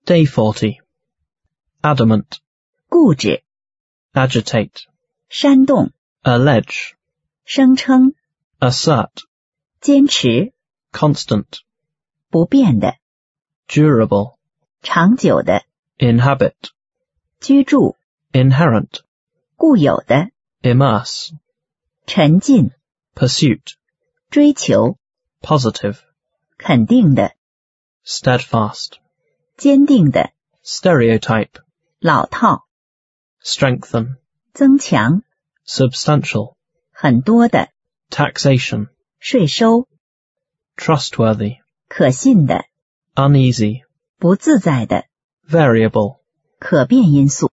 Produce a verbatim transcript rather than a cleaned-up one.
Day forty. Adamant. 固执、 Agitate. 煽动、 Allege. 声称、 Assert. 坚持、 Constant. 不变的、 Durable. 长久的、 Inhabit. 居住、 Inherent. 固有的、 Immerse. 沉浸、 Pursuit. 追求、 Positive. 肯定的、 Steadfast. 坚定的、 Stereotype. 老套、 Strengthen. 增强、 Substantial. 很多的、 Taxation. 税收、 Trustworthy. 可信的、 Uneasy. 不自在的、 Variable. 可变因素。